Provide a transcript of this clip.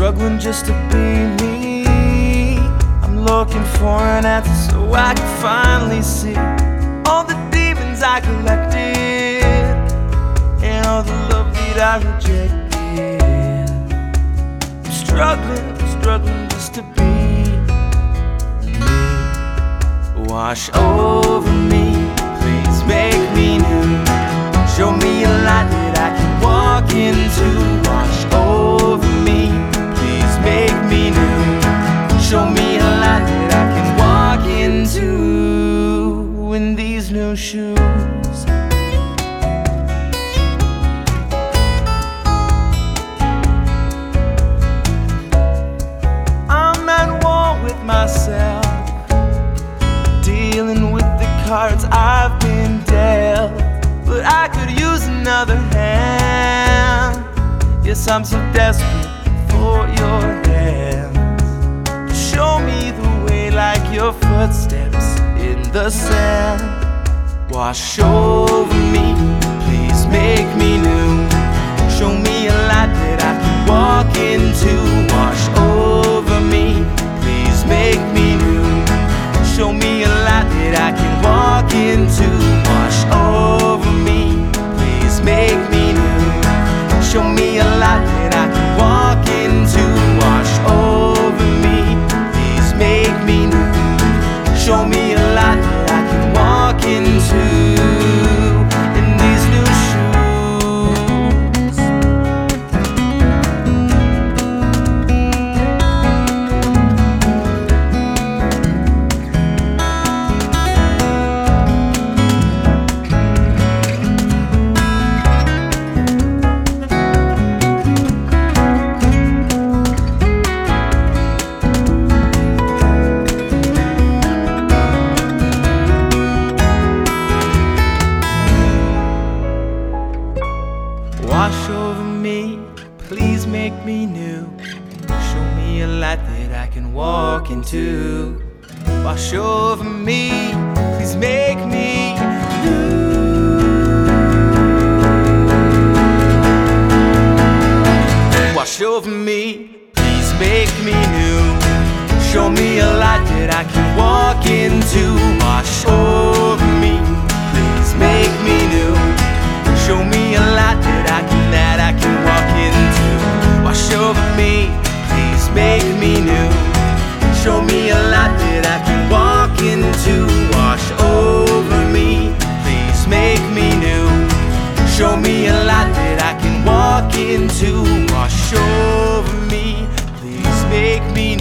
struggling just to be me. I'm looking for an answer so I can finally see all the demons I collected and all the love that I rejected. I'm struggling just to be me. Wash over me, please make me new. Show me a light that I can walk into. Wash over me, please make me new. Show me a light that I can walk into in these new shoes. I'm at war with myself, dealing with the cards I've been dealt. But I could use another hand. Yes, I'm so desperate for your hands to show me the way like your footsteps in the sand. Wash over me, please make me new. Show me a light that I can walk into. Wash over me, please make me new. Show me a light that I can walk into. Wash over me, please make me new. Show me a light that I can walk into. Wash over me, please make me new. Show me a light that I can walk into in these new Wash over me, please make me new. Show me a light that I can walk into. Wash over me, please make me new. Wash over me, please make me new. Show me a light that I can walk into. Wash over me, please make me new. Show me a light that I can walk into. Wash over me, please make me new. Show me a light that I can walk into. Wash over me, please make me new. Show me a light that I can walk into. Wash over me, please make me